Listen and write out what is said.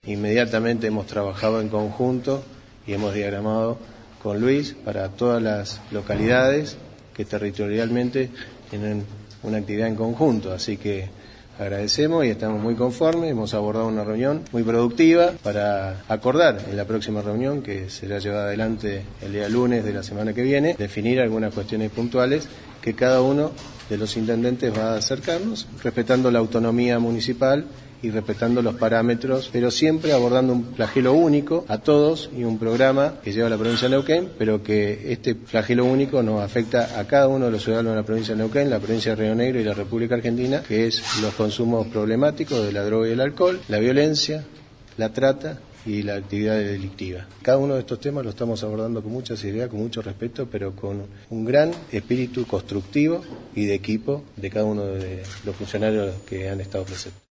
Inmediatamente hemos trabajado en conjunto y hemos diagramado con Luis para todas las localidades que territorialmente tienen una actividad en conjunto, así que agradecemos y estamos muy conformes. Hemos abordado una reunión muy productiva para acordar en la próxima reunión, que será llevada adelante el día lunes de la semana que viene, definir algunas cuestiones puntuales que cada uno de los intendentes va a acercarnos, respetando la autonomía municipal y respetando los parámetros, pero siempre abordando un flagelo único a todos y un programa que lleva la provincia de Neuquén, pero que este flagelo único nos afecta a cada uno de los ciudadanos de la provincia de Neuquén, la provincia de Río Negro y la República Argentina, que es los consumos problemáticos de la droga y el alcohol, la violencia, la trata y la actividad delictiva. Cada uno de estos temas lo estamos abordando con mucha seriedad, con mucho respeto, pero con un gran espíritu constructivo y de equipo de cada uno de los funcionarios que han estado presentes.